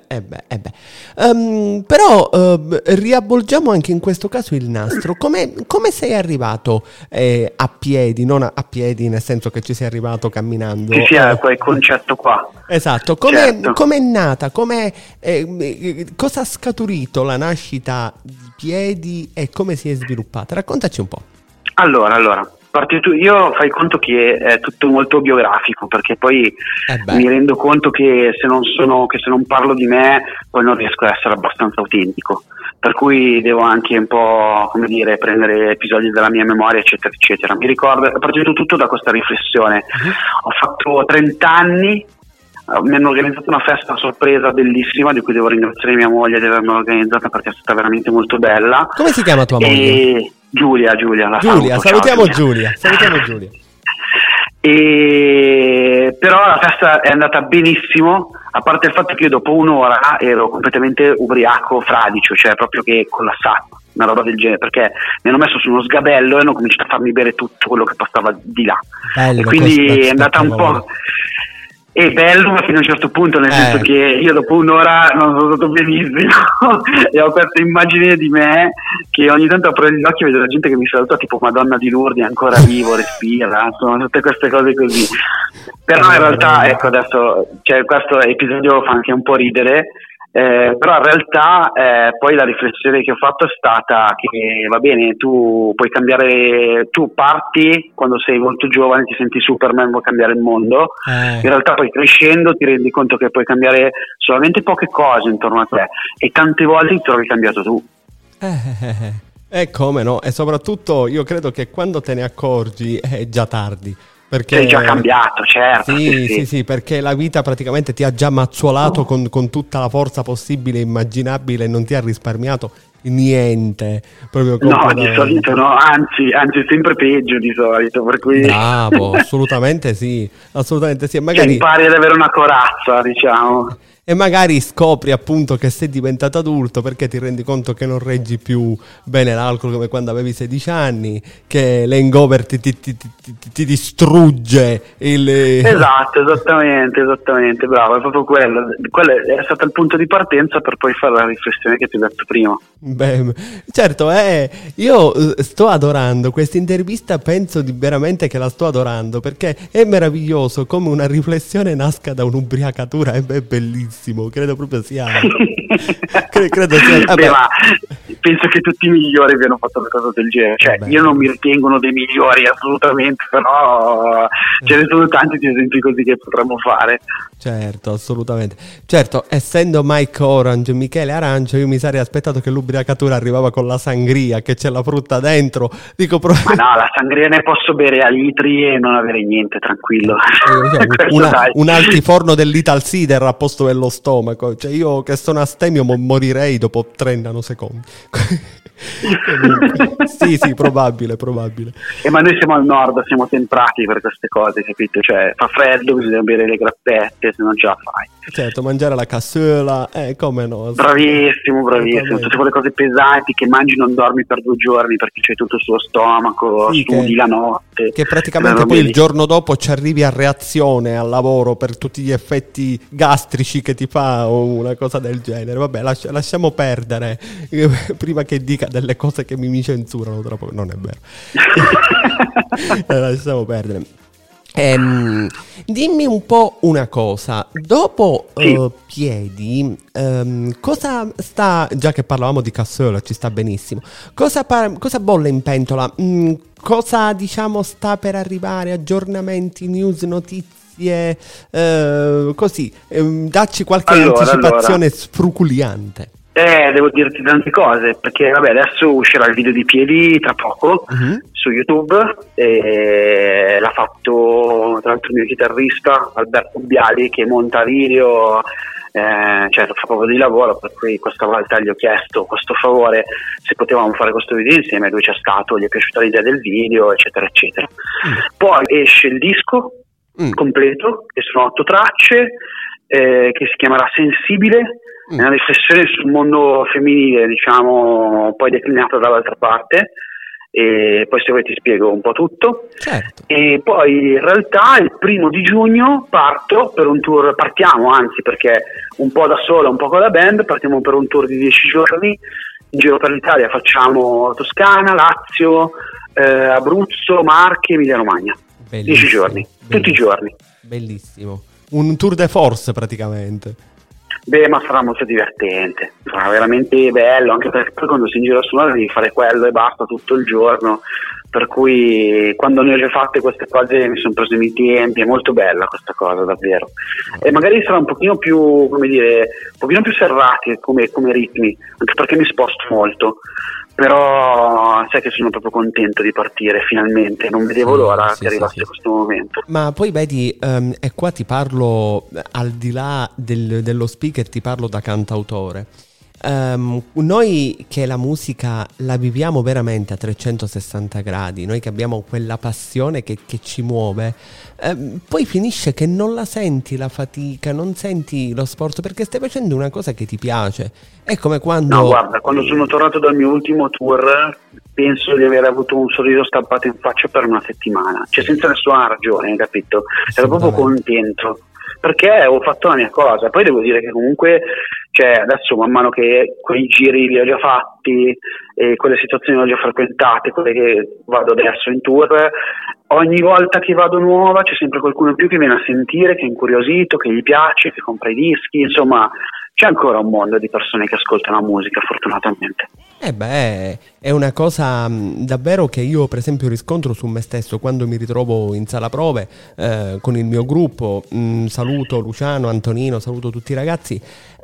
Però riavvolgiamo anche in questo caso il nastro. Come sei arrivato a piedi, non a piedi nel senso che ci sei arrivato camminando? Sì, è quel concetto qua. Esatto, com'è nata, cosa ha scaturito la nascita di Piedi e come si è sviluppata? Raccontaci un po'. Allora, io fai conto che è tutto molto biografico, perché poi mi rendo conto che se non parlo di me poi non riesco ad essere abbastanza autentico, per cui devo anche un po', come dire, prendere episodi della mia memoria, eccetera eccetera. Mi ricordo, è partito tutto da questa riflessione. Ho fatto 30 anni, mi hanno organizzato una festa sorpresa bellissima, di cui devo ringraziare mia moglie di avermela organizzata, perché è stata veramente molto bella. Come si chiama tua moglie? Giulia, salutiamo Giulia. Però la festa è andata benissimo, a parte il fatto che io dopo un'ora ero completamente ubriaco, fradicio, cioè proprio che collassato, una roba del genere, perché mi hanno messo su uno sgabello e hanno cominciato a farmi bere tutto quello che passava di là. Bello, e quindi è andata un po'... È bello, ma fino a un certo punto, nel senso che io dopo un'ora non sono stato benissimo e ho questa immagine di me che ogni tanto apro gli occhi e vedo la gente che mi saluta tipo Madonna di Lourdes, ancora vivo, respira, insomma tutte queste cose così. Però in realtà, ecco, adesso questo episodio fa anche un po' ridere, però in realtà poi la riflessione che ho fatto è stata che va bene, tu puoi cambiare, tu parti quando sei molto giovane, ti senti Superman, vuoi cambiare il mondo, in realtà poi crescendo ti rendi conto che puoi cambiare solamente poche cose intorno a te e tante volte ti trovi cambiato tu. Come no, e soprattutto io credo che quando te ne accorgi è già tardi. Perché sei già cambiato, certo. Sì, perché la vita praticamente ti ha già mazzuolato con tutta la forza possibile e immaginabile e non ti ha risparmiato niente. Proprio no, di solito no, anzi sempre peggio di solito, per cui... Bravo, assolutamente sì. Magari impari ad avere una corazza, diciamo. E magari scopri appunto che sei diventato adulto perché ti rendi conto che non reggi più bene l'alcol come quando avevi 16 anni, che l'hangover ti distrugge il... Esatto, esattamente, bravo, è proprio quello è stato il punto di partenza per poi fare la riflessione che ti ho detto prima. Beh, certo, io sto adorando questa intervista, penso veramente che la sto adorando perché è meraviglioso come una riflessione nasca da un'ubriacatura, è bellissimo, credo proprio sia... credo sia... Beh, ma penso che tutti i migliori abbiano fatto una cosa del genere, cioè io non mi ritengo uno dei migliori assolutamente, però ce ne sono tanti di esempi così che potremmo fare. Certo, assolutamente. Certo, essendo Mike Orange, Michele Arancia, io mi sarei aspettato che l'ubriacatura arrivava con la sangria, che c'è la frutta dentro. Dico ma no, la sangria ne posso bere a litri e non avere niente, tranquillo. Un altiforno dell'Ital Cider a posto dello stomaco. Cioè io che sono astemio morirei dopo 30 secondi. Sì, probabile. Ma noi siamo al nord, siamo temprati per queste cose, capito? Cioè fa freddo, bisogna bere le grappette, se non ce la fai. Certo, mangiare la cassola, come no? Bravissimo. Tutte quelle cose pesanti che mangi, non dormi per 2 giorni perché c'è tutto sullo stomaco, studi la notte. Che praticamente poi il giorno dopo ci arrivi a reazione al lavoro per tutti gli effetti gastrici che ti fa o una cosa del genere. Vabbè, lasciamo perdere prima che dica delle cose che mi censurano troppo. Non è vero. Lasciamo perdere. Dimmi un po' una cosa, dopo Piedi, cosa sta, già che parlavamo di cassola, ci sta benissimo, cosa bolle in pentola, cosa diciamo sta per arrivare, aggiornamenti, news, notizie, così, dacci qualche anticipazione sfruculiante. Devo dirti tante cose, perché vabbè, adesso uscirà il video di Piedi tra poco su YouTube, e l'ha fatto tra l'altro il mio chitarrista Alberto Biali, che monta video, cioè fa proprio di lavoro, per cui questa volta gli ho chiesto questo favore, se potevamo fare questo video insieme. Lui c'è stato, gli è piaciuta l'idea del video, eccetera eccetera. Poi esce il disco completo, che sono 8 tracce, che si chiamerà Sensibile. È una riflessione sul mondo femminile, diciamo, poi declinata dall'altra parte, e poi se vuoi ti spiego un po' tutto. Certo. E poi in realtà il 1° giugno partiamo anzi, perché un po' da sola, un po' con la band, partiamo per un tour di 10 giorni in giro per l'Italia. Facciamo Toscana, Lazio, Abruzzo, Marche, Emilia Romagna. 10 giorni, tutti i giorni. Bellissimo, un tour de force praticamente. Beh, ma sarà molto divertente, sarà veramente bello, anche perché poi quando si in giro a suonare devi fare quello e basta tutto il giorno, per cui quando ne ho già fatte queste cose mi sono preso i miei tempi, è molto bella questa cosa davvero, e magari sarà un pochino più, come dire, un pochino più serrati come ritmi, anche perché mi sposto molto. Però sai che sono proprio contento di partire finalmente, non vedevo l'ora che arrivasse questo momento. Ma poi vedi, e qua ti parlo al di là dello speaker, ti parlo da cantautore. Noi che la musica la viviamo veramente a 360 gradi, noi che abbiamo quella passione che ci muove, poi finisce che non la senti la fatica, non senti lo sforzo, perché stai facendo una cosa che ti piace. È come quando... No, guarda, quando sono tornato dal mio ultimo tour penso di aver avuto un sorriso stampato in faccia per una settimana, cioè senza nessuna ragione, capito? Ero proprio contento, perché ho fatto la mia cosa. Poi devo dire che comunque, cioè, adesso man mano che quei giri li ho già fatti e quelle situazioni le ho già frequentate, quelle che vado adesso in tour, ogni volta che vado nuova c'è sempre qualcuno in più che viene a sentire, che è incuriosito, che gli piace, che compra i dischi, insomma c'è ancora un mondo di persone che ascoltano la musica, fortunatamente. È una cosa davvero che io per esempio riscontro su me stesso quando mi ritrovo in sala prove con il mio gruppo. Saluto Luciano, Antonino, saluto tutti i ragazzi.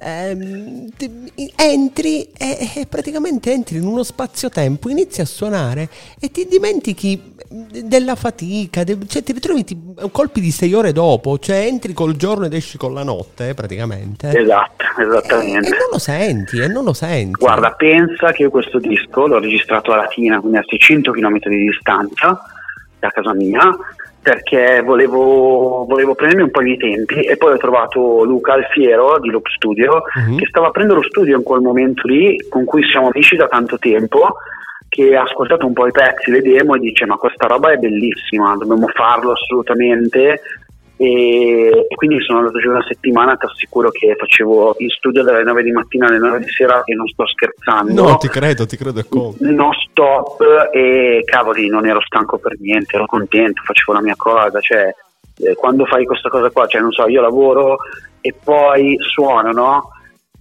Entri e praticamente entri in uno spazio-tempo, inizi a suonare e ti dimentichi della fatica, cioè ti ritrovi colpi di 6 ore dopo, cioè entri col giorno ed esci con la notte praticamente. Esatto, esattamente. E non lo senti. Guarda, pensa che io questo disco l'ho registrato a Latina, quindi a 600 km di distanza da casa mia, perché volevo prendermi un po' di tempi, e poi ho trovato Luca Alfiero di Loop Studio, che stava aprendo lo studio in quel momento lì, con cui siamo amici da tanto tempo, che ha ascoltato un po' i pezzi, le demo, e dice: ma questa roba è bellissima, dobbiamo farlo assolutamente. E quindi sono andato giù una settimana. Ti assicuro che facevo in studio dalle 9 di mattina alle 9 di sera, e non sto scherzando. No, ti credo, è come no stop, e cavoli, non ero stanco per niente, ero contento, facevo la mia cosa. Cioè, quando fai questa cosa qua, cioè non so, io lavoro e poi suono, no?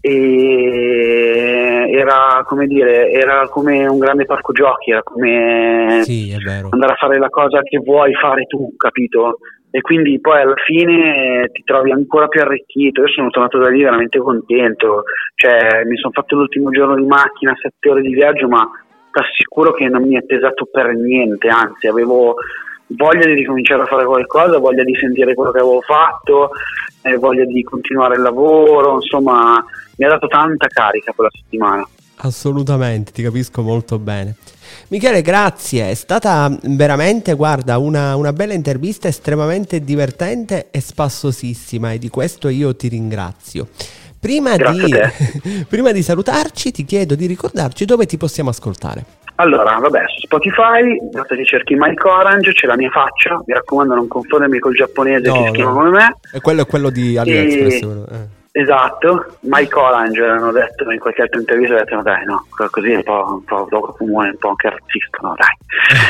E era come un grande parco giochi, era come sì, è vero, andare a fare la cosa che vuoi fare tu, capito? E quindi poi alla fine ti trovi ancora più arricchito. Io sono tornato da lì veramente contento, cioè mi sono fatto l'ultimo giorno di macchina, 7 ore di viaggio, ma ti assicuro che non mi è pesato per niente, anzi avevo voglia di ricominciare a fare qualcosa, voglia di sentire quello che avevo fatto, voglia di continuare il lavoro, insomma mi ha dato tanta carica quella settimana. Assolutamente, ti capisco molto bene. Michele, grazie, è stata veramente, guarda, una bella intervista, estremamente divertente e spassosissima, e di questo io ti ringrazio. Prima di salutarci ti chiedo di ricordarci dove ti possiamo ascoltare. Allora, vabbè, su Spotify, basta che cerchi Mike Orange, c'è la mia faccia, mi raccomando non confondermi col giapponese che si chiama come me. E quello è quello di AliExpress. Esatto, Mike Orange hanno detto in qualche altra intervista, ho detto: dai, no, così è un po' dopo comune, un po' anche razzista, no, dai.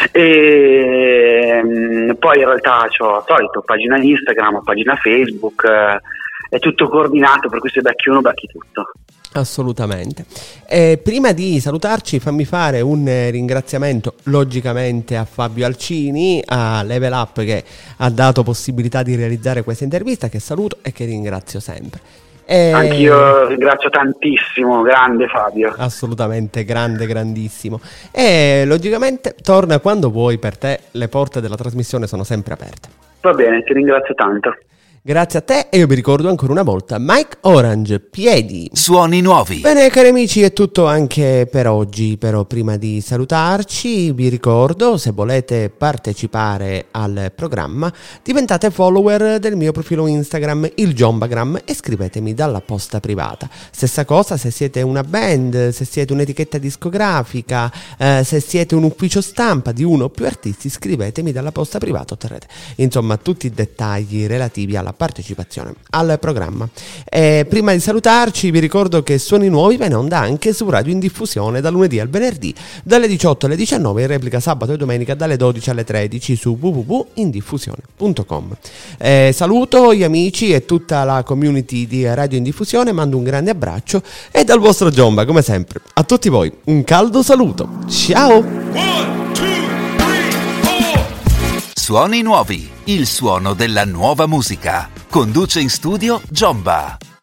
E poi in realtà c'ho solito pagina Instagram, pagina Facebook, è tutto coordinato, per cui se becchi uno becchi tutto. Assolutamente. Prima di salutarci, fammi fare un ringraziamento logicamente a Fabio Alcini, a Level Up, che ha dato possibilità di realizzare questa intervista, che saluto e che ringrazio sempre. Anch'io ringrazio tantissimo, grande Fabio. Assolutamente, grandissimo. E logicamente torna quando vuoi, per te le porte della trasmissione sono sempre aperte. Va bene, ti ringrazio tanto. Grazie a te, e io vi ricordo ancora una volta Mike Orange, Piedi. Suoni nuovi. Bene cari amici, è tutto anche per oggi, però prima di salutarci vi ricordo, se volete partecipare al programma, diventate follower del mio profilo Instagram, il Jombagram, e scrivetemi dalla posta privata. Stessa cosa se siete una band, se siete un'etichetta discografica, se siete un ufficio stampa di uno o più artisti, scrivetemi dalla posta privata, otterrete insomma tutti i dettagli relativi alla partecipazione al programma. Prima di salutarci vi ricordo che Suoni Nuovi va in onda anche su Radio Indiffusione dal lunedì al venerdì dalle 18 alle 19, in replica sabato e domenica dalle 12 alle 13 su www.indiffusione.com. Saluto gli amici e tutta la community di Radio Indiffusione, mando un grande abbraccio, e dal vostro Giomba, come sempre, a tutti voi un caldo saluto. Ciao! 1, 2, 3, 4. Suoni Nuovi, il suono della nuova musica. Conduce in studio Giomba.